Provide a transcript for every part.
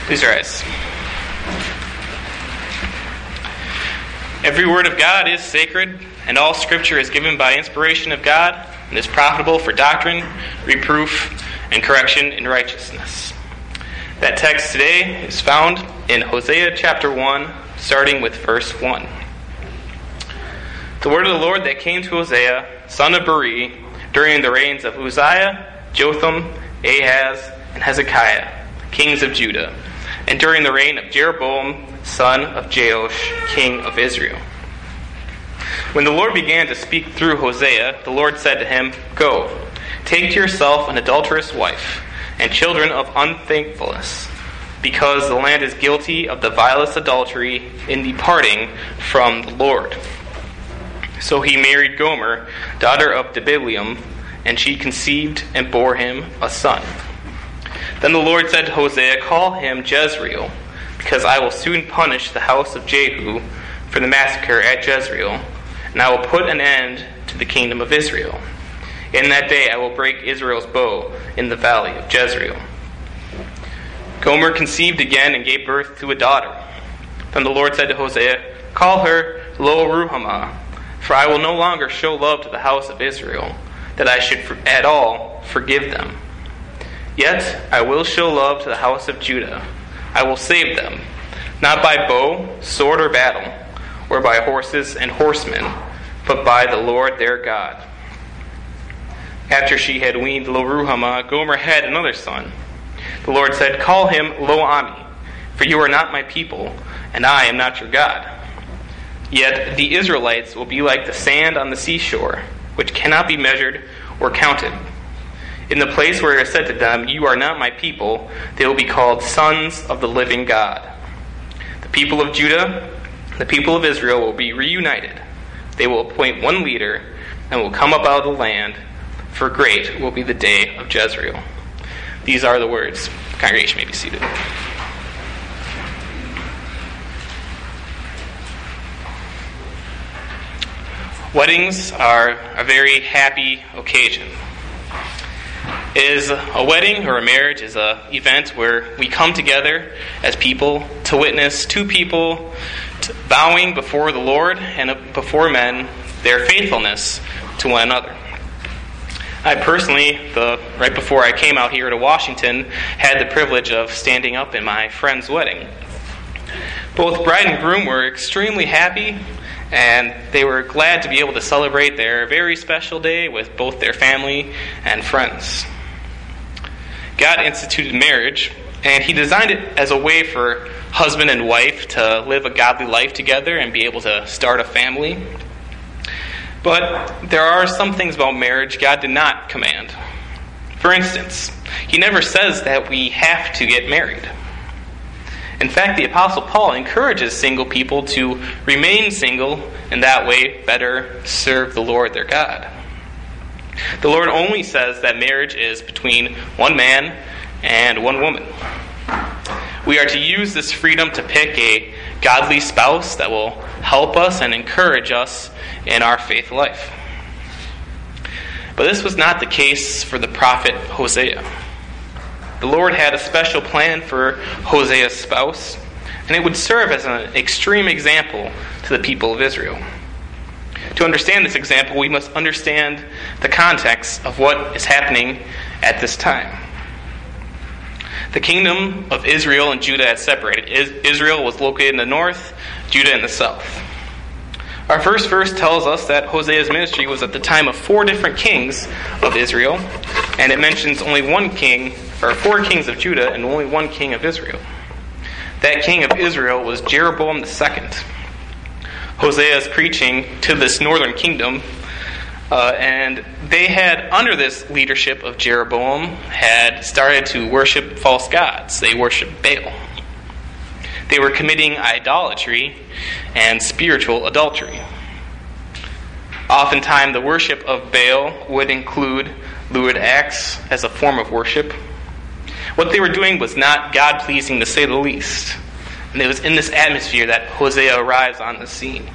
Please rise. Every word of God is sacred, and all Scripture is given by inspiration of God and is profitable for doctrine, reproof, and correction in righteousness. That text today is found in Hosea chapter 1, starting with verse 1. The word of the Lord that came to Hosea, son of Beeri, during the reigns of Uzziah, Jotham, Ahaz, and Hezekiah, kings of Judah, and during the reign of Jeroboam, son of Joash, king of Israel. When the Lord began to speak through Hosea, the Lord said to him, "Go, take to yourself an adulterous wife, and children of unthankfulness, because the land is guilty of the vilest adultery in departing from the Lord." So he married Gomer, daughter of Diblaim, and she conceived and bore him a son. Then the Lord said to Hosea, "Call him Jezreel, because I will soon punish the house of Jehu for the massacre at Jezreel, and I will put an end to the kingdom of Israel. In that day I will break Israel's bow in the valley of Jezreel." Gomer conceived again and gave birth to a daughter. Then the Lord said to Hosea, "Call her Lo-ruhamah, for I will no longer show love to the house of Israel, that I should at all forgive them. Yet I will show love to the house of Judah. I will save them, not by bow, sword, or battle, or by horses and horsemen, but by the Lord their God." After she had weaned Lo-ruhamah, Gomer had another son. The Lord said, "Call him Lo-ammi, for you are not my people, and I am not your God. Yet the Israelites will be like the sand on the seashore, which cannot be measured or counted. In the place where it is said to them, 'You are not my people,' they will be called sons of the living God. The people of Judah, the people of Israel will be reunited. They will appoint one leader and will come up out of the land, for great will be the day of Jezreel." These are the words. The congregation may be seated. Weddings are a very happy occasion. A wedding or a marriage is an event where we come together as people to witness two people vowing before the Lord and before men their faithfulness to one another. I personally, right before I came out here to Washington, had the privilege of standing up in my friend's wedding. Both bride and groom were extremely happy, and they were glad to be able to celebrate their very special day with both their family and friends. God instituted marriage, and He designed it as a way for husband and wife to live a godly life together and be able to start a family. But there are some things about marriage God did not command. For instance, He never says that we have to get married. In fact, the Apostle Paul encourages single people to remain single and that way better serve the Lord their God. The Lord only says that marriage is between one man and one woman. We are to use this freedom to pick a godly spouse that will help us and encourage us in our faith life. But this was not the case for the prophet Hosea. The Lord had a special plan for Hosea's spouse, and it would serve as an extreme example to the people of Israel. To understand this example, we must understand the context of what is happening at this time. The kingdom of Israel and Judah had separated. Israel was located in the north, Judah in the south. Our first verse tells us that Hosea's ministry was at the time of 4 different kings of Israel, and it mentions only one king, or 4 kings of Judah and only 1 king of Israel. That king of Israel was Jeroboam II. Hosea is preaching to this northern kingdom, and they had, under this leadership of Jeroboam, had started to worship false gods. They worshiped Baal. They were committing idolatry and spiritual adultery. Oftentimes, the worship of Baal would include lewd acts as a form of worship. What they were doing was not God-pleasing, to say the least. And it was in this atmosphere that Hosea arrives on the scene.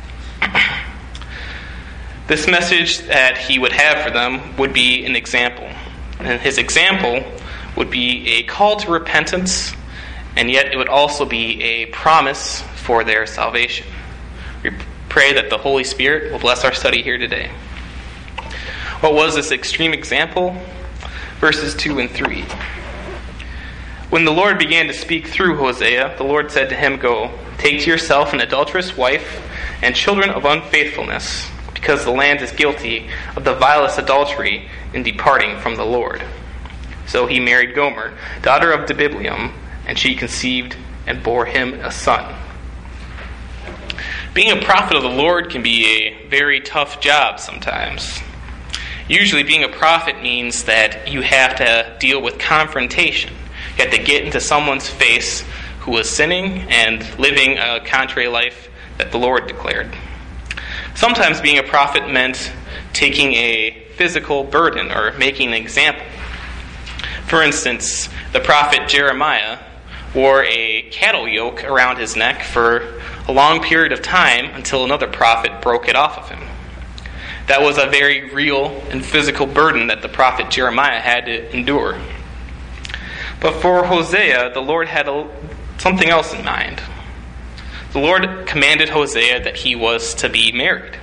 This message that he would have for them would be an example. And his example would be a call to repentance and yet it would also be a promise for their salvation. We pray that the Holy Spirit will bless our study here today. What was this extreme example? Verses 2 and 3. When the Lord began to speak through Hosea, the Lord said to him, "Go, take to yourself an adulterous wife and children of unfaithfulness, because the land is guilty of the vilest adultery in departing from the Lord." So he married Gomer, daughter of Dibileam, and she conceived and bore him a son. Being a prophet of the Lord can be a very tough job sometimes. Usually being a prophet means that you have to deal with confrontation. You have to get into someone's face who was sinning and living a contrary life that the Lord declared. Sometimes being a prophet meant taking a physical burden or making an example. For instance, the prophet Jeremiah wore a cattle yoke around his neck for a long period of time until another prophet broke it off of him. That was a very real and physical burden that the prophet Jeremiah had to endure. But for Hosea, the Lord had something else in mind. The Lord commanded Hosea that he was to be married.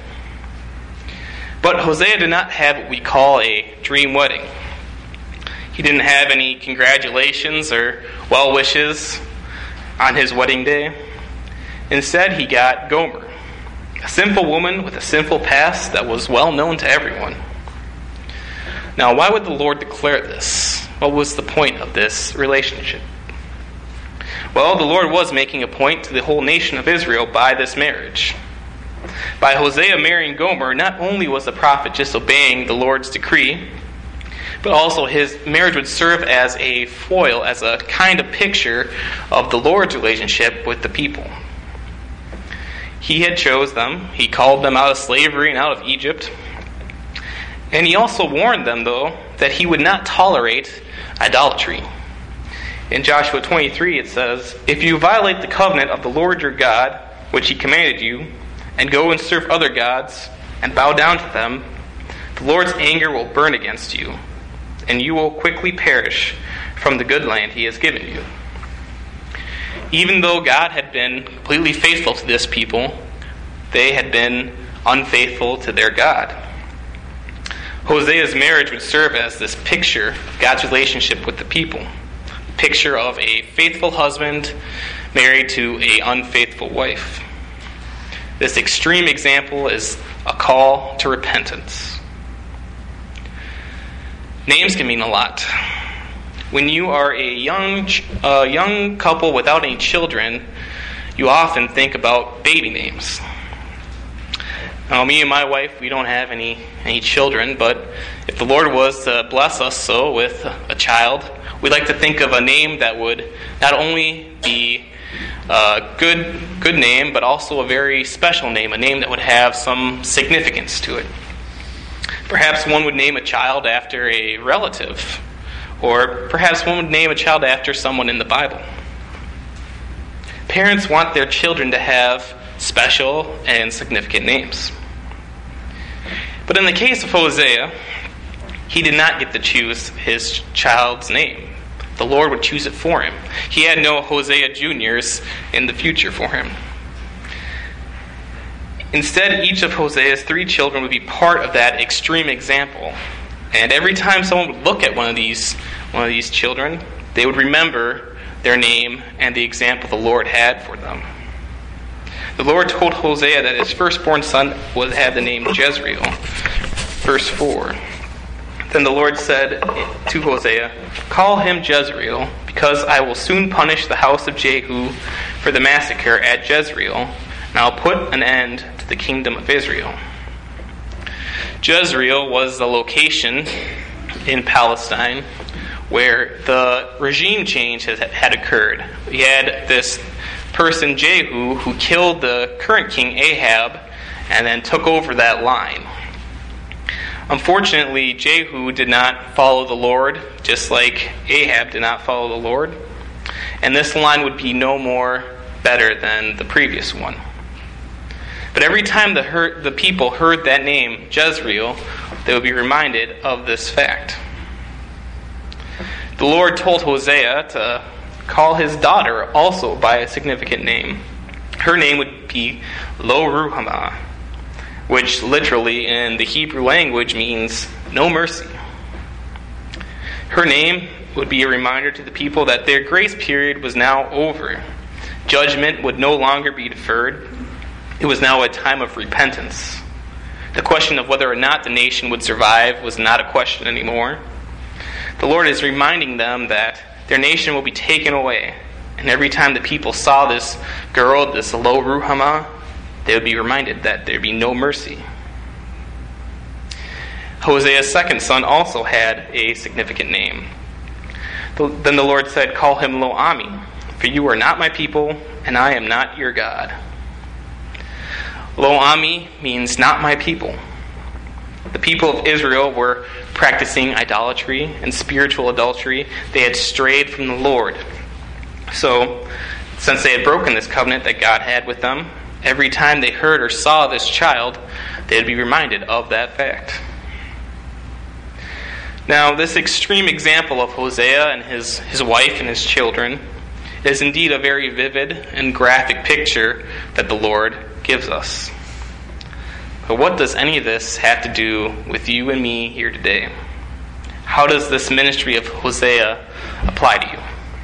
But Hosea did not have what we call a dream wedding. He didn't have any congratulations or well wishes on his wedding day. Instead, he got Gomer, a sinful woman with a sinful past that was well known to everyone. Now, why would the Lord declare this? What was the point of this relationship? Well, the Lord was making a point to the whole nation of Israel by this marriage. By Hosea marrying Gomer, not only was the prophet just obeying the Lord's decree, but also his marriage would serve as a foil, as a kind of picture of the Lord's relationship with the people. He had chose them. He called them out of slavery and out of Egypt. And he also warned them, though, that he would not tolerate idolatry. In Joshua 23 it says, "If you violate the covenant of the Lord your God, which he commanded you, and go and serve other gods, and bow down to them, the Lord's anger will burn against you, and you will quickly perish from the good land he has given you." Even though God had been completely faithful to this people, they had been unfaithful to their God. Hosea's marriage would serve as this picture of God's relationship with the people. A picture of a faithful husband married to an unfaithful wife. This extreme example is a call to repentance. Names can mean a lot. When you are a young couple without any children, you often think about baby names. Now, me and my wife, we don't have any children, but if the Lord was to bless us so with a child, we'd like to think of a name that would not only be a good name, but also a very special name, a name that would have some significance to it. Perhaps one would name a child after a relative, or perhaps one would name a child after someone in the Bible. Parents want their children to have special and significant names. But in the case of Hosea, he did not get to choose his child's name. The Lord would choose it for him. He had no Hosea Juniors in the future for him. Instead, each of Hosea's 3 children would be part of that extreme example. And every time someone would look at one of these children, they would remember their name and the example the Lord had for them. The Lord told Hosea that his firstborn son would have the name Jezreel. Verse 4. Then the Lord said to Hosea, "Call him Jezreel, because I will soon punish the house of Jehu for the massacre at Jezreel, and I'll put an end to the kingdom of Israel." Jezreel was the location in Palestine where the regime change had occurred. We had this person, Jehu, who killed the current king Ahab and then took over that line. Unfortunately, Jehu did not follow the Lord, just like Ahab did not follow the Lord. And this line would be no more better than the previous one. But every time the people heard that name, Jezreel, they would be reminded of this fact. The Lord told Hosea to call his daughter also by a significant name. Her name would be Lo Ruhamah, which literally in the Hebrew language means no mercy. Her name would be a reminder to the people that their grace period was now over. Judgment would no longer be deferred. It was now a time of repentance. The question of whether or not the nation would survive was not a question anymore. The Lord is reminding them that their nation will be taken away. And every time the people saw this girl, this Lo Ruhamah, they would be reminded that there would be no mercy. Hosea's second son also had a significant name. Then the Lord said, "Call him Lo Ami, for you are not my people, and I am not your God." Lo Ami means not my people. The people of Israel were practicing idolatry and spiritual adultery. They had strayed from the Lord. So, since they had broken this covenant that God had with them, every time they heard or saw this child, they would be reminded of that fact. Now, this extreme example of Hosea and his wife and his children is indeed a very vivid and graphic picture that the Lord gives us. But what does any of this have to do with you and me here today? How does this ministry of Hosea apply to you?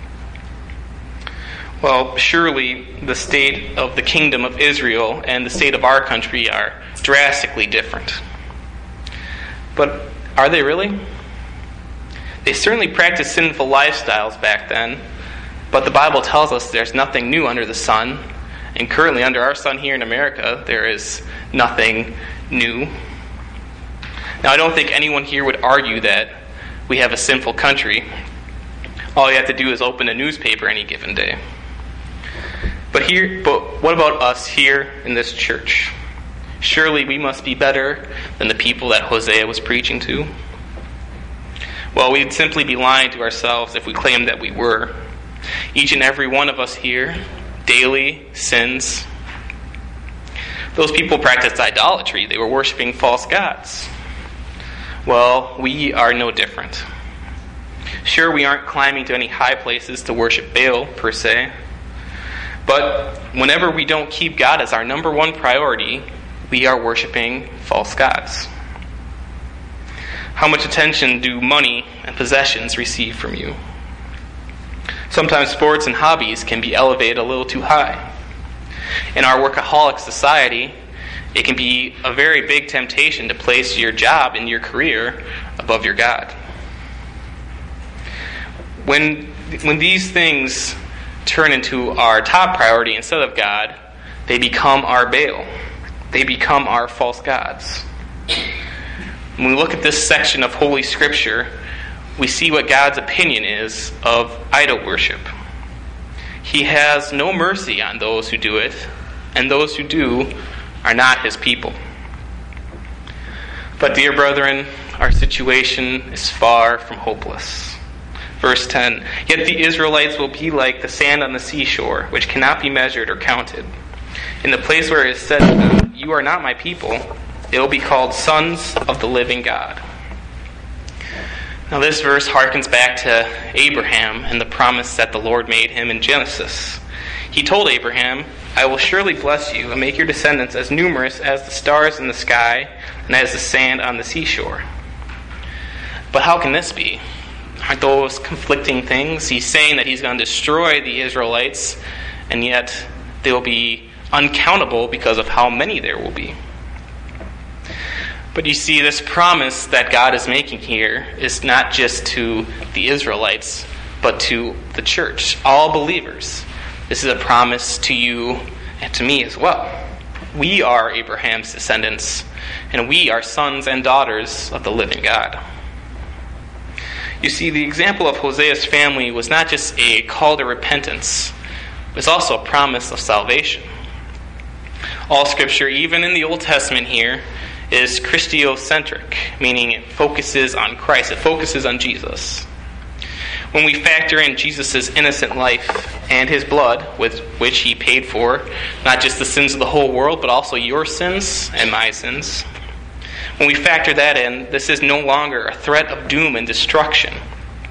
Well, surely the state of the kingdom of Israel and the state of our country are drastically different. But are they really? They certainly practiced sinful lifestyles back then, but the Bible tells us there's nothing new under the sun, and currently under our sun here in America, there is nothing new. Now, I don't think anyone here would argue that we have a sinful country. All you have to do is open a newspaper any given day. But what about us here in this church? Surely we must be better than the people that Hosea was preaching to. Well, we'd simply be lying to ourselves if we claimed that we were. Each and every one of us here daily sins. Those people practiced idolatry. They were worshiping false gods. Well, we are no different. Sure, we aren't climbing to any high places to worship Baal, per se. But whenever we don't keep God as our number one priority, we are worshiping false gods. How much attention do money and possessions receive from you? Sometimes sports and hobbies can be elevated a little too high. In our workaholic society, it can be a very big temptation to place your job and your career above your God. When these things turn into our top priority instead of God, they become our Baal. They become our false gods. When we look at this section of Holy Scripture, we see what God's opinion is of idol worship. He has no mercy on those who do it, and those who do are not his people. But dear brethren, our situation is far from hopeless. Verse 10, "Yet the Israelites will be like the sand on the seashore, which cannot be measured or counted. In the place where it is said to them, 'You are not my people,' they will be called sons of the living God." Now this verse harkens back to Abraham and the promise that the Lord made him in Genesis. He told Abraham, "I will surely bless you and make your descendants as numerous as the stars in the sky and as the sand on the seashore." But how can this be? Aren't those conflicting things? He's saying that he's going to destroy the Israelites, and yet they will be uncountable because of how many there will be. But you see, this promise that God is making here is not just to the Israelites, but to the church, all believers. This is a promise to you and to me as well. We are Abraham's descendants, and we are sons and daughters of the living God. You see, the example of Hosea's family was not just a call to repentance, it was also a promise of salvation. All Scripture, even in the Old Testament here, is Christocentric, meaning it focuses on Christ, it focuses on Jesus. When we factor in Jesus' innocent life and his blood, with which he paid for not just the sins of the whole world, but also your sins and my sins, when we factor that in, this is no longer a threat of doom and destruction.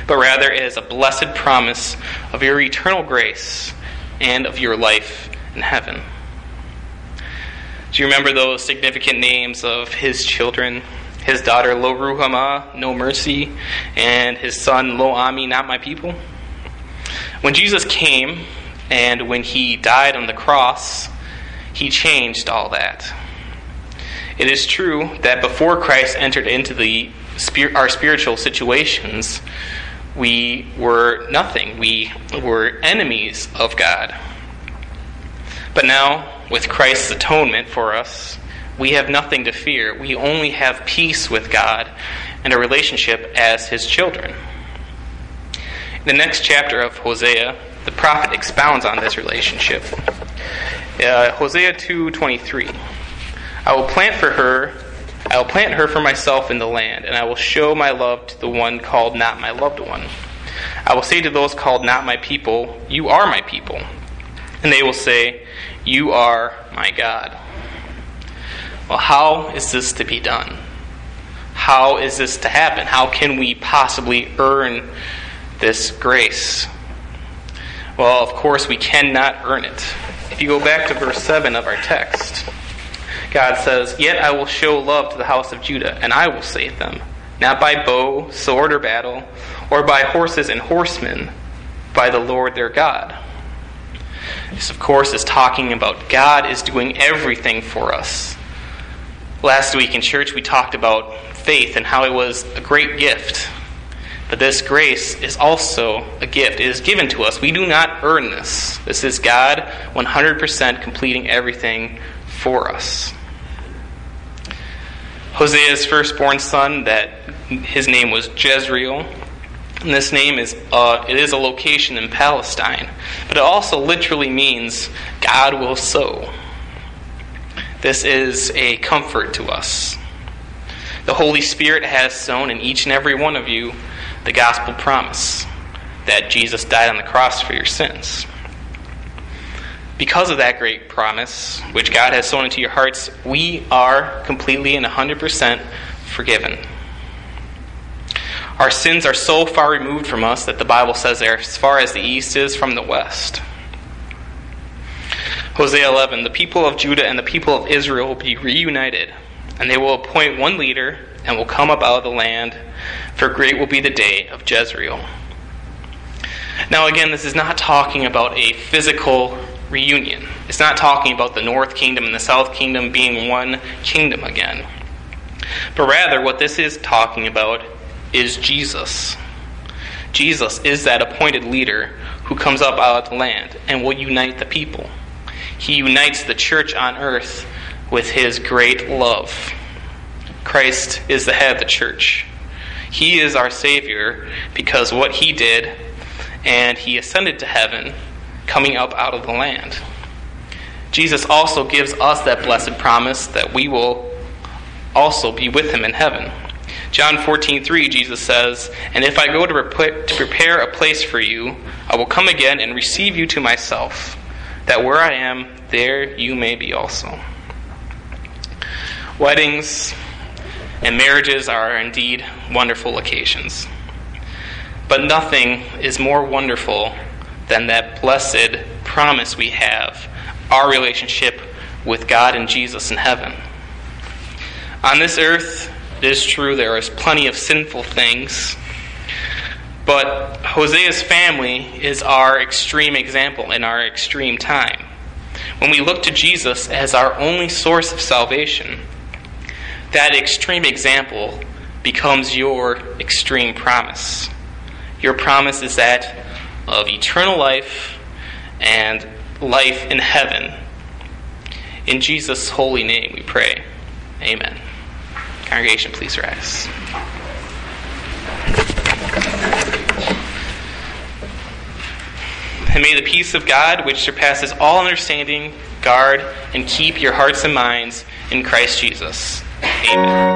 but rather it is a blessed promise of your eternal grace and of your life in heaven. Do you remember those significant names of his children? His daughter Lo Ruhamah, no mercy, and his son Lo Ami, not my people? When Jesus came and when he died on the cross, he changed all that. It is true that before Christ entered into our spiritual situations, we were nothing. We were enemies of God. But now, with Christ's atonement for us, we have nothing to fear. We only have peace with God and a relationship as his children. In the next chapter of Hosea, the prophet expounds on this relationship. Hosea 2:23. I will plant her for myself in the land, and I will show my love to the one called not my loved one. I will say to those called not my people, you are my people. And they will say, you are my God. Well, how is this to be done? How is this to happen? How can we possibly earn this grace? Well, of course, we cannot earn it. If you go back to verse 7 of our text, God says, yet I will show love to the house of Judah, and I will save them, not by bow, sword, or battle, or by horses and horsemen, by the Lord their God. This, of course, is talking about God is doing everything for us. Last week in church, we talked about faith and how it was a great gift. But this grace is also a gift. It is given to us. We do not earn this. This is God 100% completing everything for us. Hosea's firstborn son, that his name was Jezreel. And this name is a location in Palestine, but it also literally means God will sow. This is a comfort to us. The Holy Spirit has sown in each and every one of you the gospel promise that Jesus died on the cross for your sins. Because of that great promise, which God has sown into your hearts, we are completely and 100% forgiven. Our sins are so far removed from us that the Bible says they're as far as the east is from the west. Hosea 11, the people of Judah and the people of Israel will be reunited, and they will appoint one leader and will come up out of the land, for great will be the day of Jezreel. Now again, this is not talking about a physical reunion. It's not talking about the north kingdom and the south kingdom being one kingdom again. But rather, what this is talking about is Jesus. Jesus is that appointed leader who comes up out of the land and will unite the people. He unites the church on earth with his great love. Christ is the head of the church. He is our Savior because what he did, and he ascended to heaven, coming up out of the land. Jesus also gives us that blessed promise that we will also be with him in heaven. John 14:3, Jesus says, and if I go to prepare a place for you, I will come again and receive you to myself, that where I am, there you may be also. Weddings and marriages are indeed wonderful occasions. But nothing is more wonderful than that blessed promise we have, our relationship with God and Jesus in heaven. On this earth, it is true there is plenty of sinful things, but Hosea's family is our extreme example in our extreme time. When we look to Jesus as our only source of salvation, that extreme example becomes your extreme promise. Your promise is that of eternal life and life in heaven. In Jesus' holy name we pray. Amen. Congregation, please rise. And may the peace of God, which surpasses all understanding, guard and keep your hearts and minds in Christ Jesus. Amen.